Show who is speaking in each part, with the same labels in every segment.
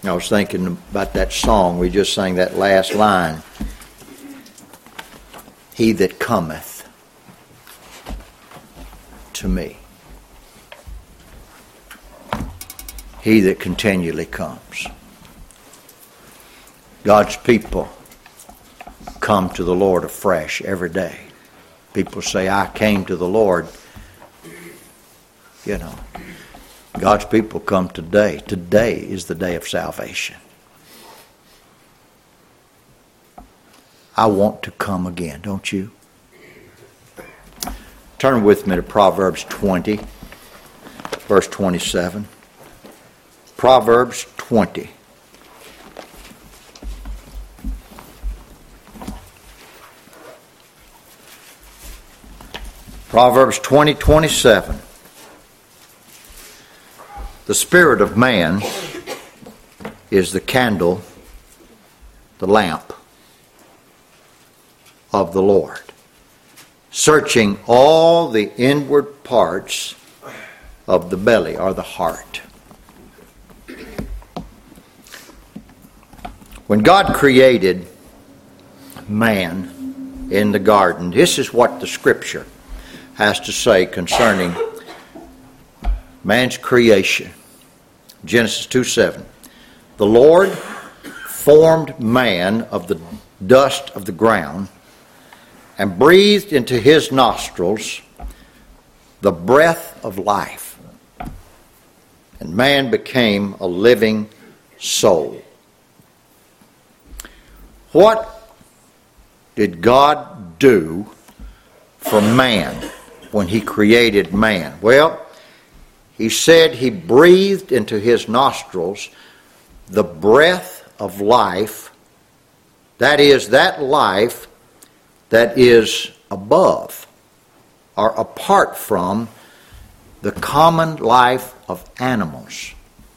Speaker 1: I was thinking about that song we just sang, that last line. He that cometh to me. He that continually comes. God's people come to the Lord afresh every day. People say, I came to the Lord. You know, God's people come today. Today is the day of salvation. I want to come again, don't you? Turn with me to Proverbs 20, verse 27. Proverbs 20. Proverbs 20:27. The spirit of man is the candle, the lamp of the Lord, searching all the inward parts of the belly, or the heart. When God created man in the garden, this is what the Scripture has to say concerning man's creation. Genesis 2:7. The Lord formed man of the dust of the ground and breathed into his nostrils the breath of life, and man became a living soul. What did God do for man when he created man? Well, he said he breathed into his nostrils the breath of life, that is, that life that is above or apart from the common life of animals.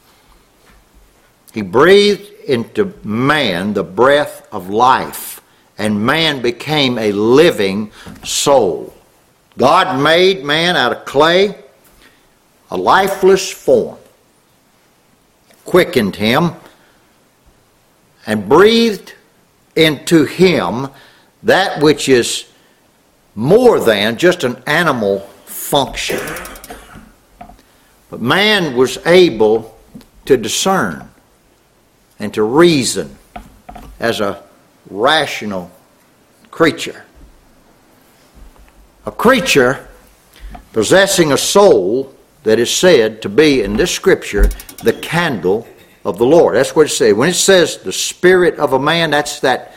Speaker 1: He breathed into man the breath of life, and man became a living soul. God made man out of clay, a lifeless form, quickened him, and breathed into him that which is more than just an animal function. But man was able to discern and to reason as a rational creature. A creature possessing a soul that is said to be, in this Scripture, the candle of the Lord. That's what it says. When it says the spirit of a man, that's that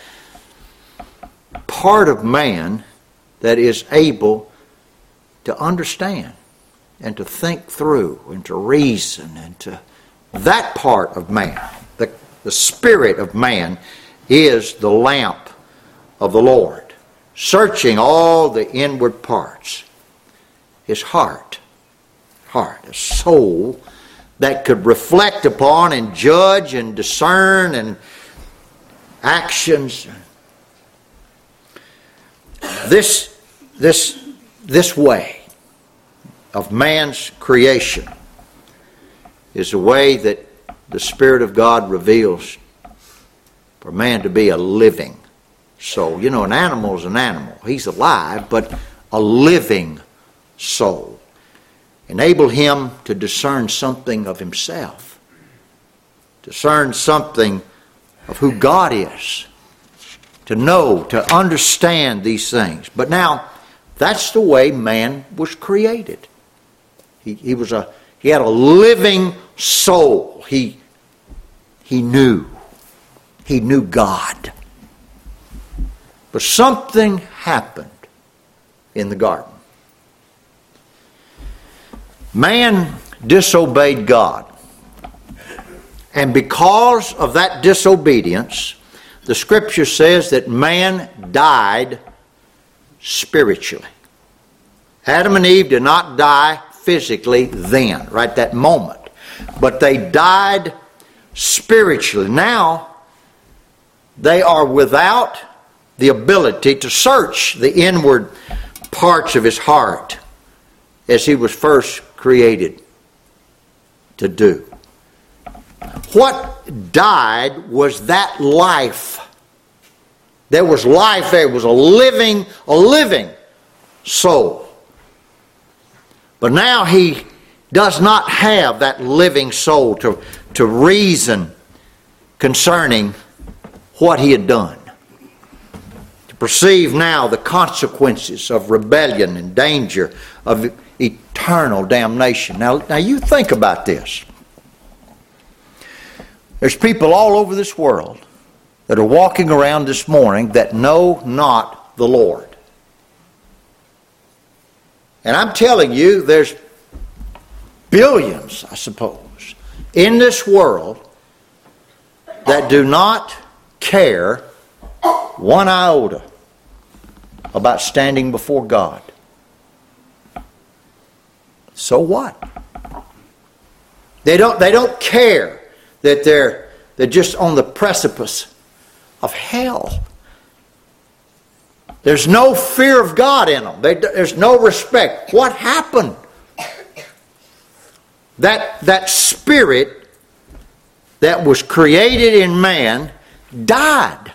Speaker 1: part of man that is able to understand and to think through and to reason and to... That part of man, the spirit of man, is the lamp of the Lord, searching all the inward parts. His heart, a soul that could reflect upon and judge and discern and actions. This way of man's creation is a way that the Spirit of God reveals for man to be a living soul. You know, an animal is an animal. He's alive, but a living soul. Enable him to discern something of himself, discern something of who God is, to know, to understand these things. But now, that's the way man was created. He had a living soul. He knew God. But something happened in the garden. Man disobeyed God. And because of that disobedience, the Scripture says that man died spiritually. Adam and Eve did not die physically then, right that moment. But they died spiritually. Now, they are without the ability to search the inward parts of his heart as he was first created to do. What died was that life. There was life there. It was a living soul. But now he does not have that living soul to reason concerning what he had done. To perceive now the consequences of rebellion and danger of eternal damnation. Now you think about this. There's people all over this world that are walking around this morning that know not the Lord. And I'm telling you, there's billions, I suppose, in this world that do not care one iota about standing before God. So what? They don't care that they're just on the precipice of hell. There's no fear of God in them. There's no respect. What happened? That spirit that was created in man died.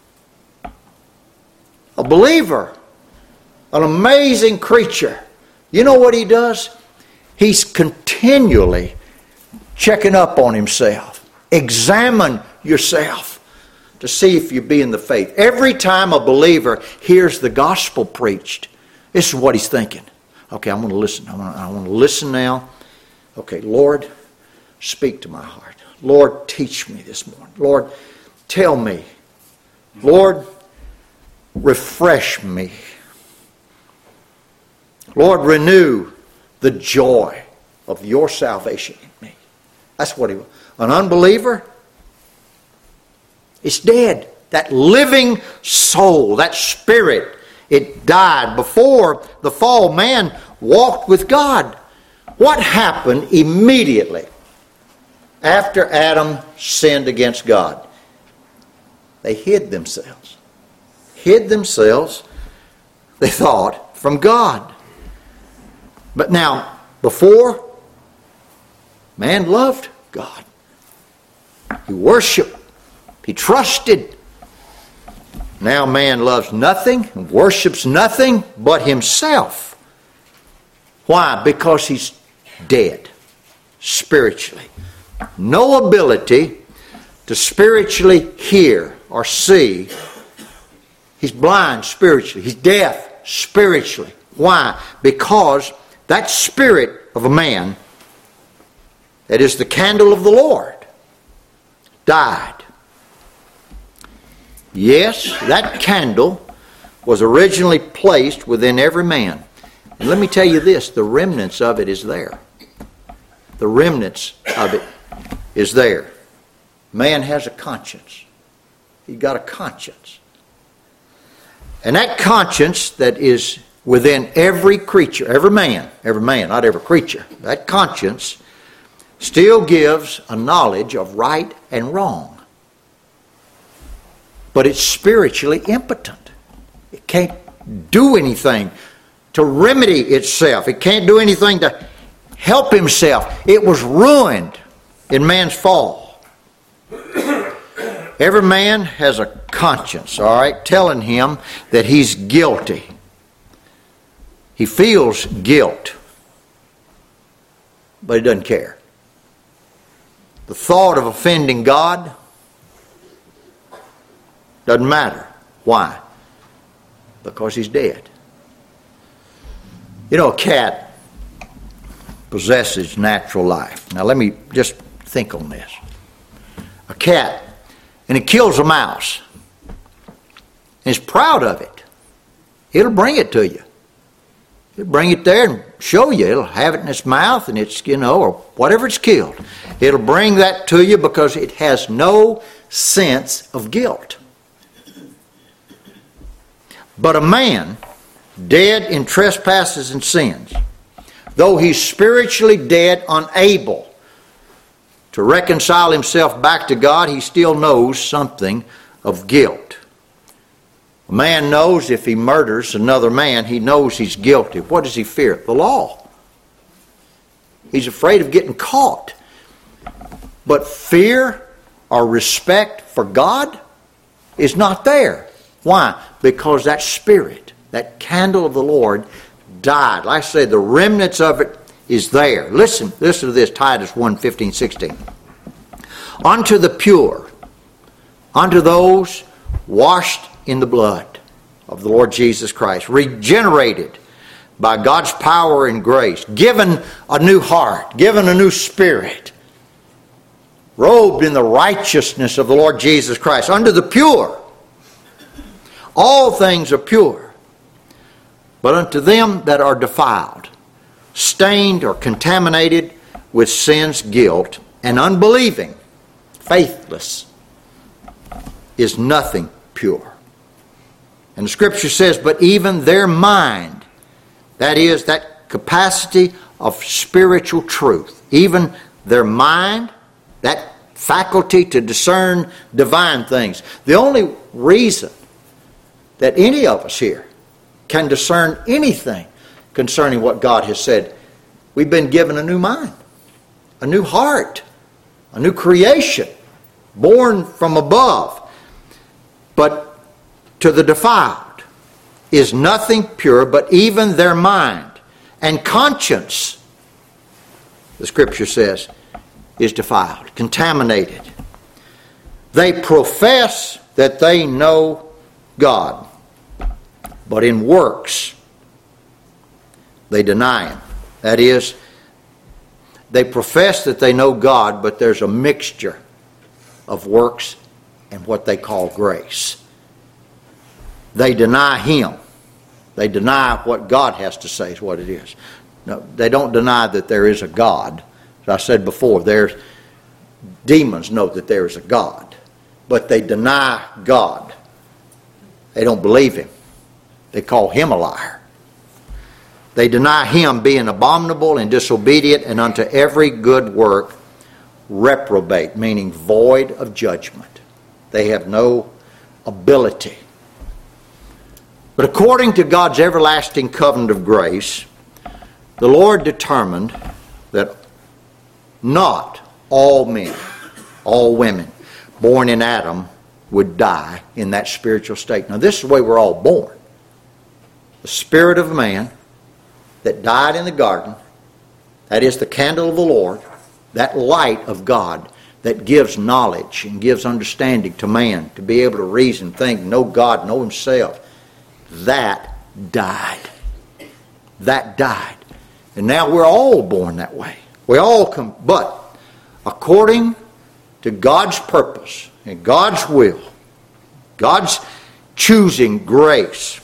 Speaker 1: A believer, an amazing creature. You know what he does? He's continually checking up on himself. Examine yourself to see if you be in the faith. Every time a believer hears the gospel preached, this is what he's thinking. Okay, I'm going to listen. I want to listen now. Okay, Lord, speak to my heart. Lord, teach me this morning. Lord, tell me. Lord, refresh me. Lord, renew the joy of your salvation in me. That's what he wants. An unbeliever, it's dead. That living soul, that spirit, it died. Before the fall, man walked with God. What happened immediately after Adam sinned against God? They hid themselves. Hid themselves, they thought, from God. But now, before, man loved God. He worshiped. He trusted. Now man loves nothing and worships nothing but himself. Why? Because he's dead spiritually. No ability to spiritually hear or see. He's blind spiritually. He's deaf spiritually. Why? Because that spirit of a man that is the candle of the Lord died. Yes, that candle was originally placed within every man. And let me tell you this, the remnants of it is there. The remnants of it is there. Man has a conscience. He's got a conscience. And that conscience that is within every creature, every man, not every creature, that conscience still gives a knowledge of right and wrong. But it's spiritually impotent. It can't do anything to remedy itself. It can't do anything to help himself. It was ruined in man's fall. Every man has a conscience, all right, telling him that he's guilty. He feels guilt, but he doesn't care. The thought of offending God doesn't matter. Why? Because he's dead. You know, a cat possesses natural life. Now let me just think on this. A cat, and it kills a mouse. And it's proud of it. It'll bring it to you. It'll bring it there and show you. It'll have it in its mouth and it's, or whatever it's killed. It'll bring that to you because it has no sense of guilt. But a man, dead in trespasses and sins, though he's spiritually dead, unable to reconcile himself back to God, he still knows something of guilt. A man knows if he murders another man, he knows he's guilty. What does he fear? The law. He's afraid of getting caught. But fear or respect for God is not there. Why? Because that Spirit, that candle of the Lord, died. Like I said, the remnants of it is there. Listen to this, Titus 1:15-16. Unto the pure, unto those washed in the blood of the Lord Jesus Christ, regenerated by God's power and grace, given a new heart, given a new spirit, robed in the righteousness of the Lord Jesus Christ, unto the pure. All things are pure, but unto them that are defiled, stained or contaminated with sin's guilt, and unbelieving, faithless, is nothing pure. And the Scripture says, but even their mind, that is, that capacity of spiritual truth, even their mind, that faculty to discern divine things. The only reason that any of us here can discern anything concerning what God has said, we've been given a new mind, a new heart, a new creation, born from above. But to the defiled is nothing pure, but even their mind and conscience, the Scripture says, is defiled, contaminated. They profess that they know God, but in works they deny Him. That is, they profess that they know God, but there's a mixture of works and what they call grace. They deny Him. They deny what God has to say is what it is. No, they don't deny that there is a God. As I said before, demons know that there is a God, but they deny God. They don't believe Him. They call Him a liar. They deny Him being abominable and disobedient, and unto every good work reprobate, meaning void of judgment. They have no ability. But according to God's everlasting covenant of grace, the Lord determined that not all men, all women born in Adam would die in that spiritual state. Now this is the way we're all born. The spirit of man that died in the garden, that is the candle of the Lord, that light of God that gives knowledge and gives understanding to man to be able to reason, think, know God, know himself, that died. That died. And now we're all born that way. We all come, but according to God's purpose and God's will, God's choosing grace,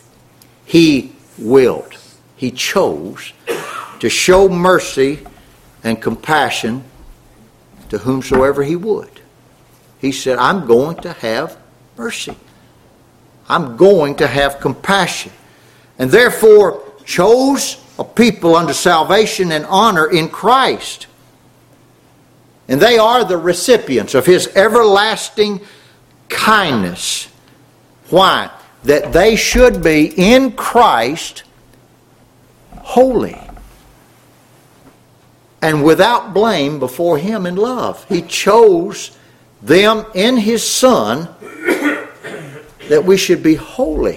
Speaker 1: He willed, He chose to show mercy and compassion to whomsoever He would. He said, I'm going to have mercy. I'm going to have compassion. And therefore chose a people unto salvation and honor in Christ. And they are the recipients of His everlasting kindness. Why? That they should be in Christ holy and without blame before Him in love. He chose them in His Son that we should be holy.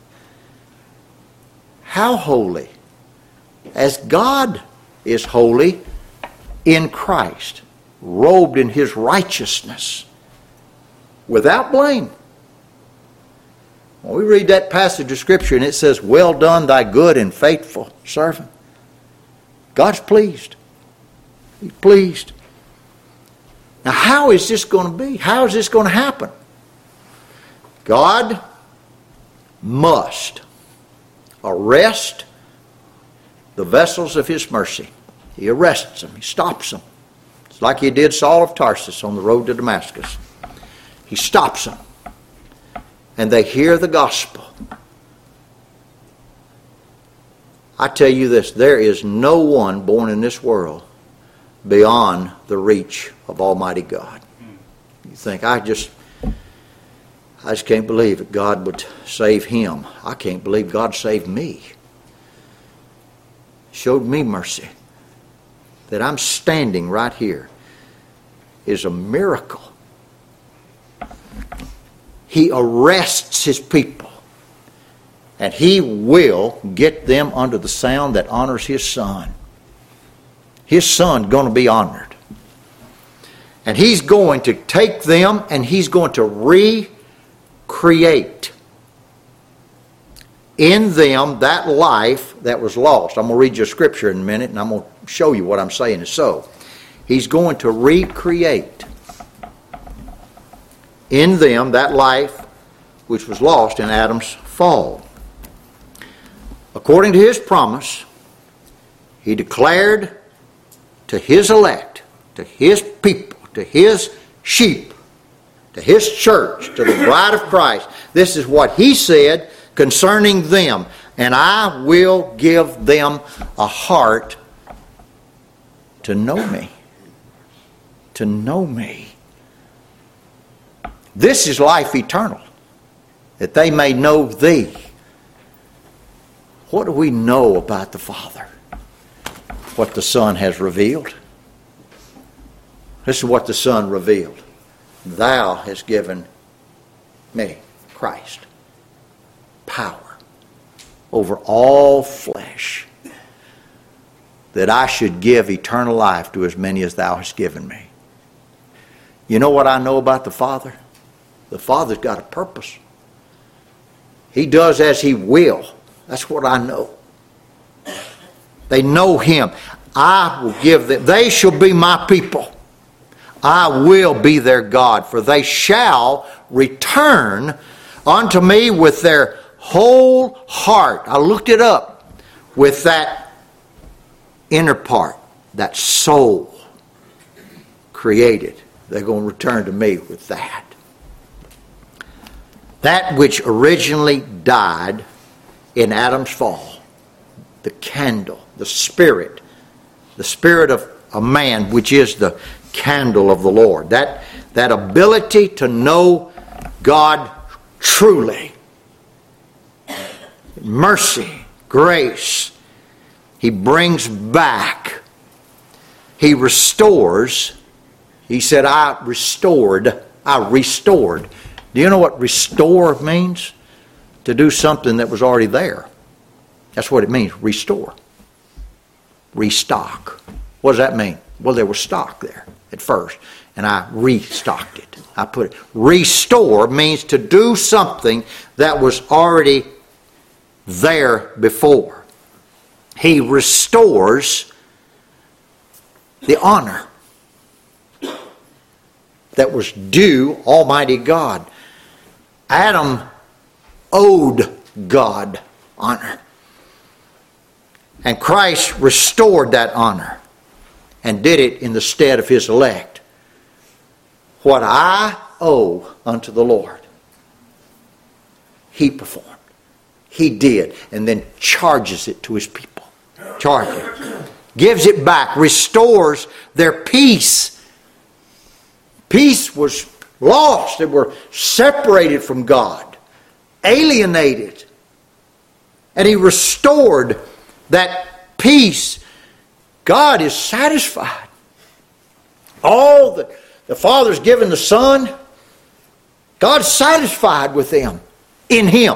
Speaker 1: How holy? As God is holy in Christ, robed in His righteousness, without blame. When we read that passage of Scripture and it says, well done, thy good and faithful servant, God's pleased. He's pleased. Now how is this going to be? How is this going to happen? God must arrest the vessels of His mercy. He arrests them. He stops them. It's like He did Saul of Tarsus on the road to Damascus. He stops them. And they hear the gospel. I tell you this, there is no one born in this world beyond the reach of Almighty God. You think, I just can't believe that God would save him. I can't believe God saved me. Showed me mercy. That I'm standing right here is a miracle. He arrests His people. And He will get them under the sound that honors His Son. His Son is going to be honored. And He's going to take them and He's going to recreate in them that life that was lost. I'm going to read you a scripture in a minute and I'm going to show you what I'm saying is so. He's going to recreate in them that life which was lost in Adam's fall. According to His promise, He declared to His elect, to His people, to His sheep, to His church, to the bride of Christ, this is what He said concerning them. And I will give them a heart to know Me. To know Me. This is life eternal, that they may know Thee. What do we know about the Father? What the Son has revealed. This is what the Son revealed. Thou hast given me, Christ, power over all flesh, that I should give eternal life to as many as Thou hast given me. You know what I know about the Father? The Father's got a purpose. He does as He will. That's what I know. They know Him. I will give them. They shall be my people. I will be their God, for they shall return unto me with their whole heart. I looked it up. With that inner part, that soul created. They're going to return to me with that. That which originally died in Adam's fall, the candle, the spirit of a man, which is the candle of the Lord. That ability to know God truly. Mercy, grace. He brings back. He restores. He said, I restored. Do you know what restore means? To do something that was already there. That's what it means, restore. Restock. What does that mean? Well, there was stock there at first, and I restocked it. I put it. Restore means to do something that was already there before. He restores the honor that was due Almighty God. Adam owed God honor. And Christ restored that honor and did it in the stead of His elect. What I owe unto the Lord, He performed. He did. And then charges it to His people. Charges it. Gives it back. Restores their peace. Peace was lost. They were separated from God. Alienated. And He restored that peace. God is satisfied. All that the Father's given the Son, God's satisfied with them in Him.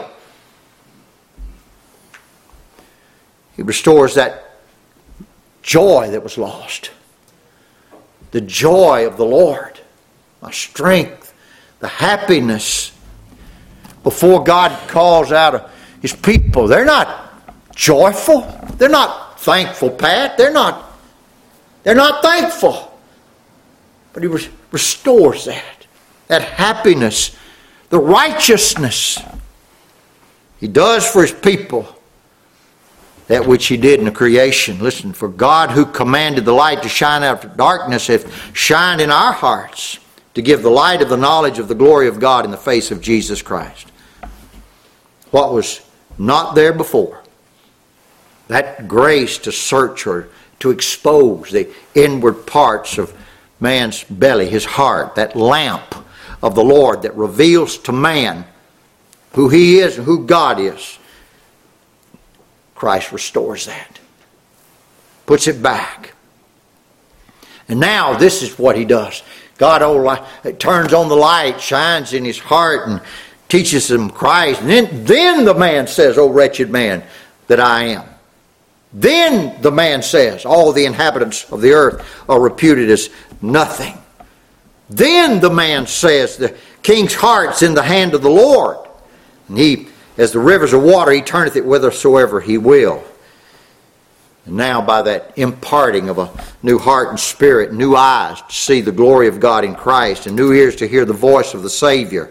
Speaker 1: He restores that joy that was lost. The joy of the Lord. My strength. The happiness. Before God calls out His people, they're not joyful. They're not thankful, Pat. They're not thankful. But He restores that happiness, the righteousness. He does for His people that which He did in the creation. Listen, for God who commanded the light to shine out of darkness hath shined in our hearts to give the light of the knowledge of the glory of God in the face of Jesus Christ. What was not there before, that grace to search or to expose the inward parts of man's belly, his heart, that lamp of the Lord that reveals to man who He is and who God is. Christ restores that. Puts it back. And now this is what He does. God turns on the light, shines in his heart, and teaches him Christ. And then the man says, "O wretched man that I am." Then the man says, "All the inhabitants of the earth are reputed as nothing." Then the man says, "The king's heart's in the hand of the Lord. And he, as the rivers of water, he turneth it whithersoever he will." And now by that imparting of a new heart and spirit, new eyes to see the glory of God in Christ, and new ears to hear the voice of the Savior,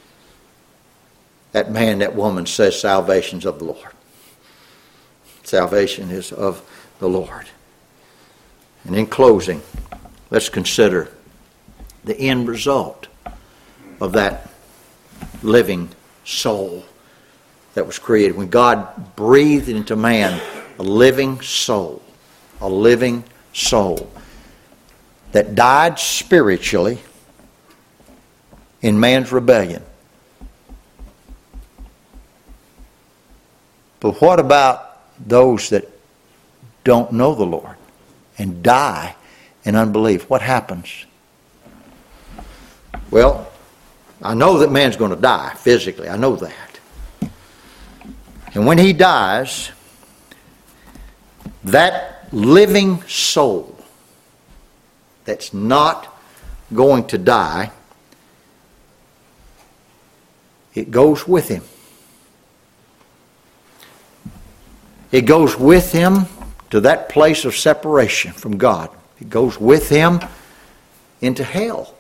Speaker 1: that man, that woman says, "Salvation's of the Lord." Salvation is of the Lord. And in closing, let's consider the end result of that living soul that was created. When God breathed into man a living soul that died spiritually in man's rebellion. But what about those that don't know the Lord and die in unbelief? What happens? Well, I know that man's going to die physically. I know that. And when he dies, that living soul that's not going to die, it goes with him. It goes with him to that place of separation from God. It goes with him into hell.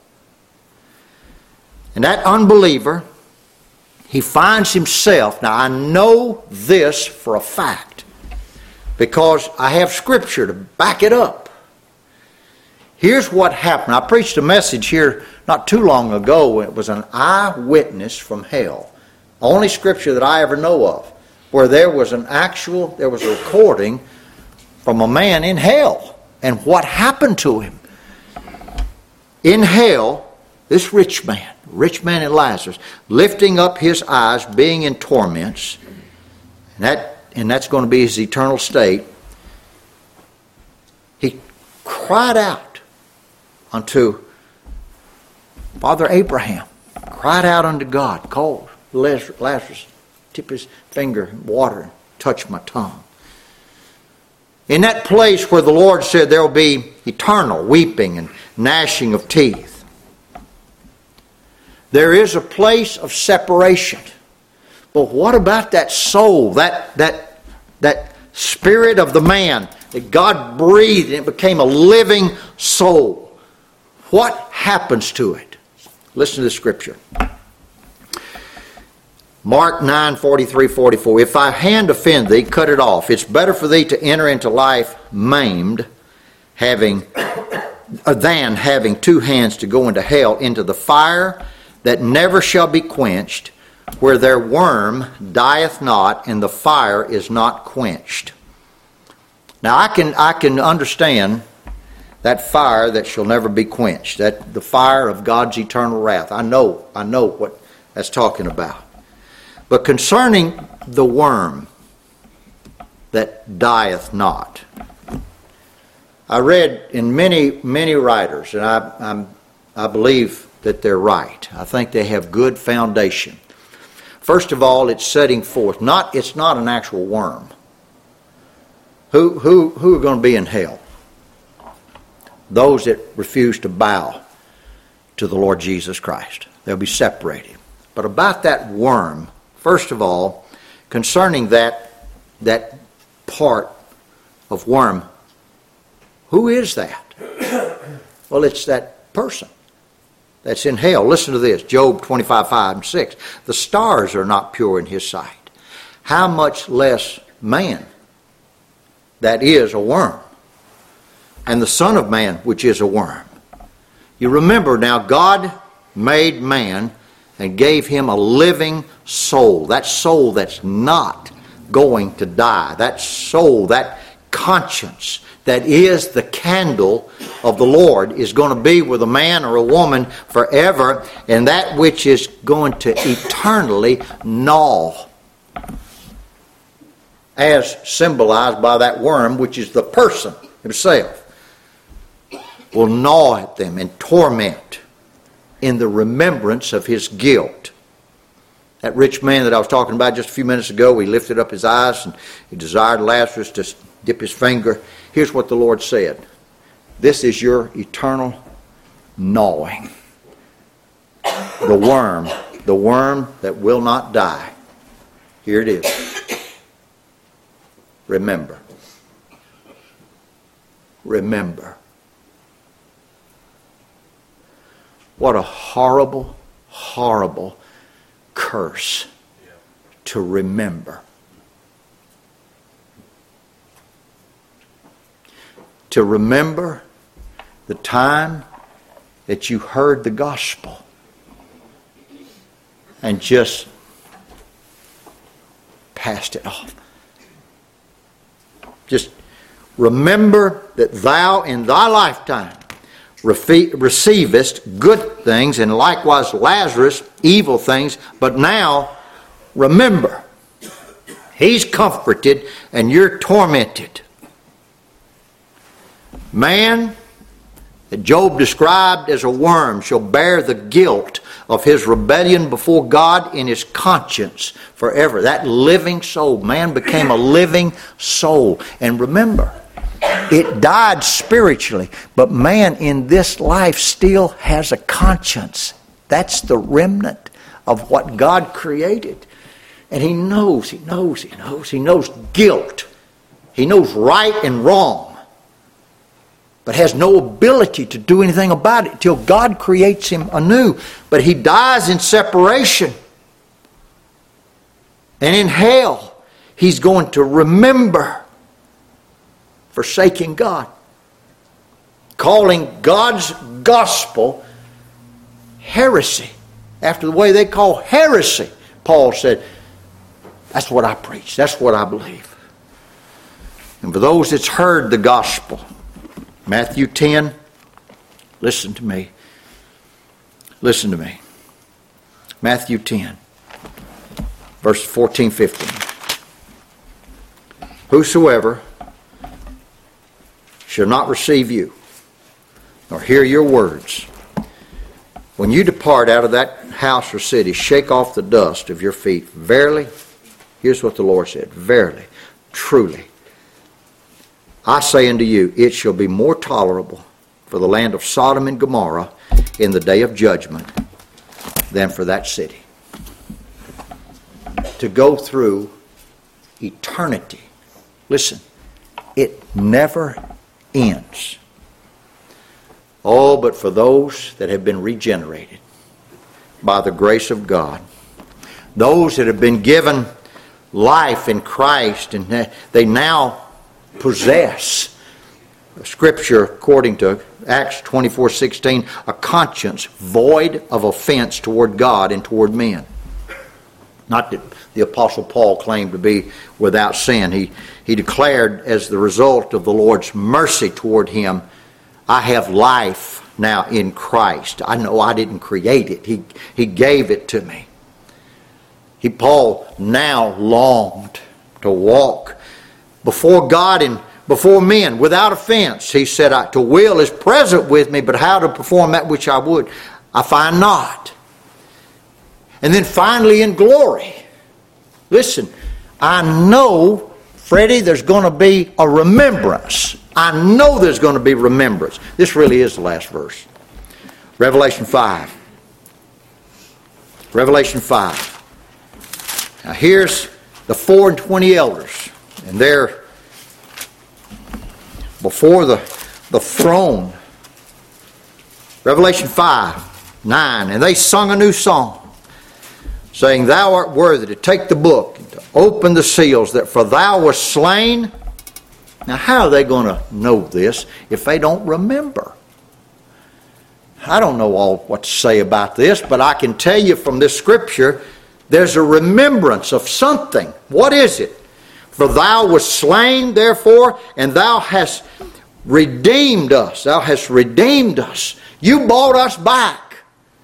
Speaker 1: And that unbeliever, he finds himself, now I know this for a fact, because I have Scripture to back it up. Here's what happened. I preached a message here not too long ago. It was an eyewitness from hell. Only Scripture that I ever know of, where there was a recording from a man in hell and what happened to him. In hell, this rich man and Lazarus, lifting up his eyes, being in torments, and that's going to be his eternal state, he cried out unto Father Abraham, cried out unto God, called Lazarus, tip his finger in water and touch my tongue. In that place where the Lord said there will be eternal weeping and gnashing of teeth, there is a place of separation. But what about that soul, that spirit of the man that God breathed and it became a living soul? What happens to it? Listen to the Scripture. Mark 9:43-44. If thy hand offend thee, cut it off. It's better for thee to enter into life maimed, than having two hands to go into hell, into the fire that never shall be quenched, where their worm dieth not, and the fire is not quenched. Now I can understand that fire that shall never be quenched, that the fire of God's eternal wrath. I know what that's talking about. But concerning the worm that dieth not, I read in many writers, and I believe that they're right. I think they have good foundation. First of all, it's setting forth. It's not an actual worm. Who are going to be in hell? Those that refuse to bow to the Lord Jesus Christ. They'll be separated. But about that worm, first of all, concerning that part of worm, who is that? Well, it's that person that's in hell. Listen to this, Job 25:5-6. The stars are not pure in his sight. How much less man that is a worm, and the Son of Man, which is a worm. You remember now, God made man and gave him a living soul. That soul that's not going to die. That soul, that conscience that is the candle of the Lord is going to be with a man or a woman forever, and that which is going to eternally gnaw, as symbolized by that worm, which is the person himself. will gnaw at them and torment in the remembrance of his guilt. That rich man that I was talking about just a few minutes ago, he lifted up his eyes and he desired Lazarus to dip his finger. Here's what the Lord said. This is your eternal gnawing. The worm that will not die. Here it is. Remember. Remember. What a horrible, horrible curse to remember. To remember the time that you heard the gospel and just passed it off. Just remember that thou in thy lifetime receivest good things, and likewise Lazarus evil things, but now remember, he's comforted and you're tormented. Man that Job described as a worm shall bear the guilt of his rebellion before God in his conscience forever. That living soul, man became a living soul. And remember, it died spiritually, but man in this life still has a conscience. That's the remnant of what God created. And he knows guilt. He knows right and wrong, but has no ability to do anything about it till God creates him anew. But he dies in separation. And in hell, he's going to remember forsaking God, calling God's gospel heresy. After the way they call heresy, Paul said, that's what I preach, that's what I believe. And for those that's heard the gospel, Matthew 10, listen to me. Listen to me. Matthew 10, verse 14, 15. Whosoever shall not receive you, nor hear your words, when you depart out of that house or city, shake off the dust of your feet. Verily, here's what the Lord said, verily, truly, I say unto you, it shall be more tolerable for the land of Sodom and Gomorrah in the day of judgment than for that city. To go through eternity. Listen, it never ends. Oh, but for those that have been regenerated by the grace of God, those that have been given life in Christ, and they now possess, Scripture according to Acts 24:16, a conscience void of offense toward God and toward men. Not that the Apostle Paul claimed to be without sin. He declared, as the result of the Lord's mercy toward him, I have life now in Christ. I know I didn't create it. He gave it to me. Paul now longed to walk before God and before men without offense. He said, to will is present with me, but how to perform that which I would, I find not. And then finally in glory. Listen, I know, Freddie, there's going to be a remembrance. I know there's going to be remembrance. This really is the last verse. Revelation 5. Revelation 5. Now here's the 24 elders. And they're before the throne. Revelation 5, 9. And they sung a new song, saying, Thou art worthy to take the book and to open the seals, that for thou wast slain. Now how are they going to know this if they don't remember? I don't know all what to say about this, but I can tell you from this scripture, there's a remembrance of something. What is it? For thou wast slain, therefore, and thou hast redeemed us. Thou hast redeemed us. You bought us back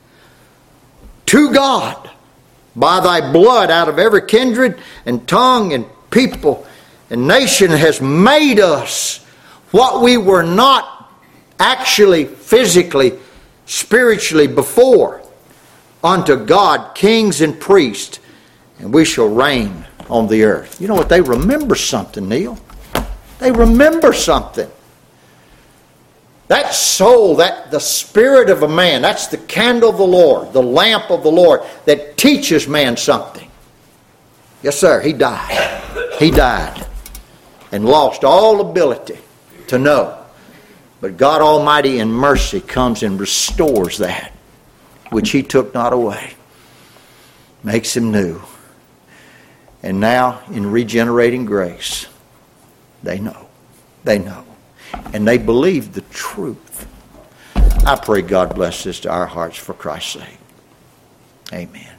Speaker 1: to God by thy blood out of every kindred and tongue and people and nation, has made us what we were not actually, physically, spiritually before unto God kings and priests, and we shall reign on the earth. You know what? They remember something, Neil. They remember something. That soul, the spirit of a man, that's the candle of the Lord, the lamp of the Lord that teaches man something. Yes, sir, he died. He died and lost all ability to know. But God Almighty in mercy comes and restores that which He took not away. Makes him new. And now, in regenerating grace, they know. They know. And they believe the truth. I pray God bless this to our hearts for Christ's sake. Amen.